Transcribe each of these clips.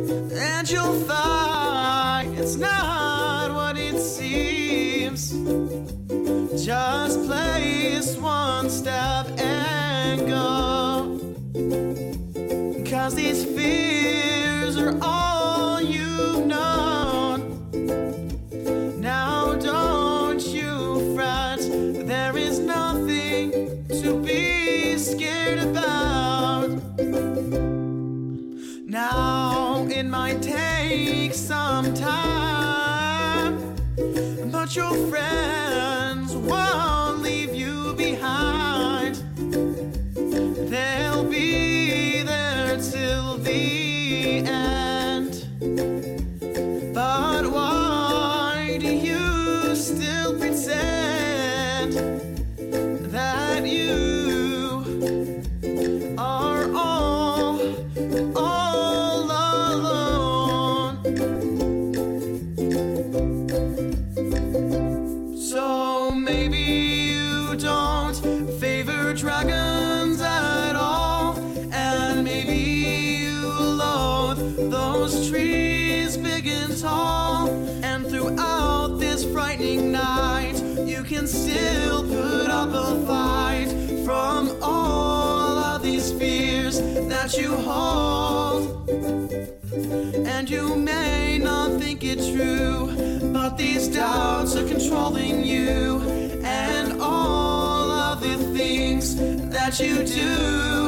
and you'll find it's not what it seems. Just place one step and go, 'cause these fears are all you've known. Now don't you fret, there is nothing to be scared about. Now it might take some time, but your friends won't leave you behind. They'll be there till the end. But why do you still pretend that you are all alone? So maybe you don't favor dragons at all, and maybe you loathe those trees big and tall. And throughout this frightening night, you can still put up a fight from all of these fears that you hold. And you may not think it true, but these doubts are controlling you and all of the things that you do.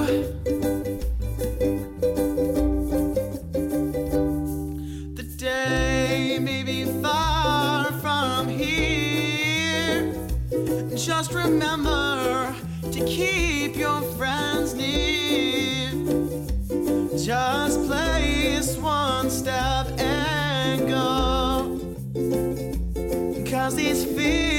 The day may be far from here. Just remember to keep your friends near. Just place one step and go, 'cause these fears